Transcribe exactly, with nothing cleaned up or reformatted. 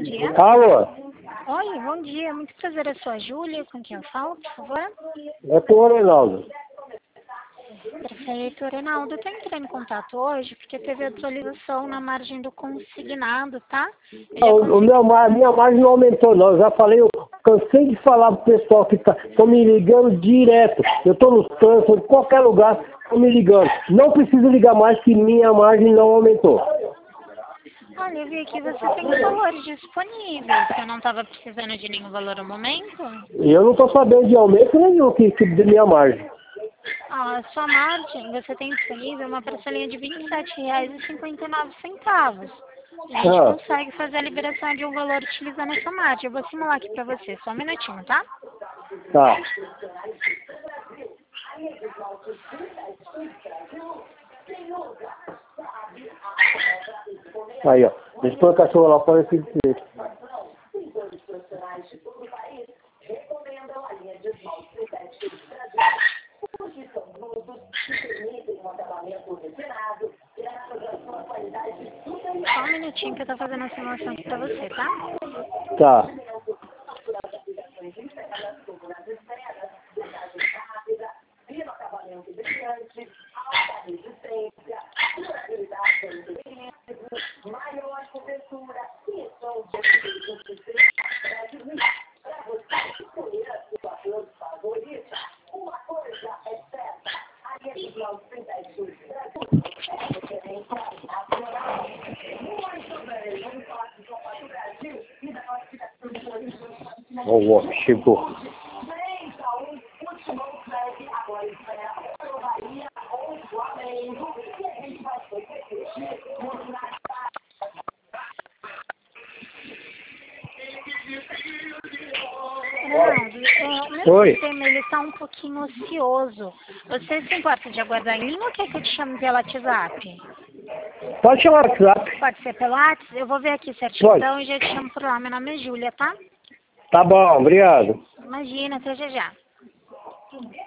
dia. Alô? Oi, bom dia. Muito prazer, eu sou a Júlia. Com quem eu falo, por favor? É com o Reinaldo. Perfeito, Reinaldo. Eu estou entrando em contato hoje porque teve atualização na margem do consignado, tá? Eu já Não, consegui... o meu, a minha margem não aumentou, não. Eu já falei, eu cansei de falar pro pessoal que tá, estão me ligando direto. Eu estou no trânsito, em qualquer lugar, estão me ligando. Não preciso ligar mais que minha margem não aumentou. Olha, eu vi que você tem valores disponíveis. Você não estava precisando de nenhum valor no momento? E eu não estou sabendo de aumento nenhum que, que de minha margem. Ah, a sua margem, você tem disponível uma parcelinha de vinte e sete reais e cinquenta e nove centavos. A gente Ah, consegue fazer a liberação de um valor utilizando essa margem. Eu vou simular aqui para você, só um minutinho, tá? tá. Aí, ó. Deixa eu pôr o cachorro lá fora e direito. Só um minutinho que eu tô fazendo a simulação aqui pra você, tá? Tá. Ó, ó, chegou. Ronaldo, é, o meu Oi. sistema ele está um pouquinho ocioso. Você se importa de aguardar em linha ou quer que eu te chame pelo WhatsApp? Pode chamar o WhatsApp. Pode ser pelo WhatsApp? Eu vou ver aqui certinho Pode. então e já te chamo por lá. Meu nome é Júlia, tá? Tá bom, obrigado. Imagina, até já já.